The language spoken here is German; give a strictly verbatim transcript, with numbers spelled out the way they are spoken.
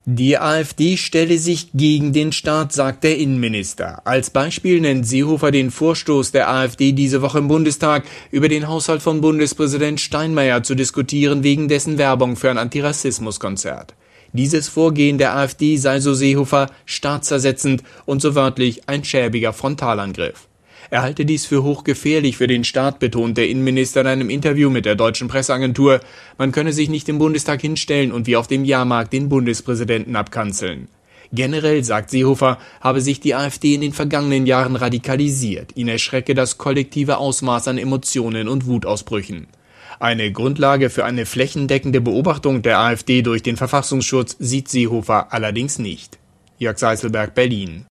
Die AfD stelle sich gegen den Staat, sagt der Innenminister. Als Beispiel nennt Seehofer den Vorstoß der AfD diese Woche im Bundestag, über den Haushalt von Bundespräsident Steinmeier zu diskutieren, wegen dessen Werbung für ein Antirassismuskonzert. Dieses Vorgehen der AfD sei, so Seehofer, staatszersetzend und so wörtlich ein schäbiger Frontalangriff. Er halte dies für hochgefährlich für den Staat, betont der Innenminister in einem Interview mit der deutschen Presseagentur. Man könne sich nicht im Bundestag hinstellen und wie auf dem Jahrmarkt den Bundespräsidenten abkanzeln. Generell, sagt Seehofer, habe sich die AfD in den vergangenen Jahren radikalisiert. Ihn erschrecke das kollektive Ausmaß an Emotionen und Wutausbrüchen. Eine Grundlage für eine flächendeckende Beobachtung der AfD durch den Verfassungsschutz sieht Seehofer allerdings nicht. Jörg Seiselberg, Berlin.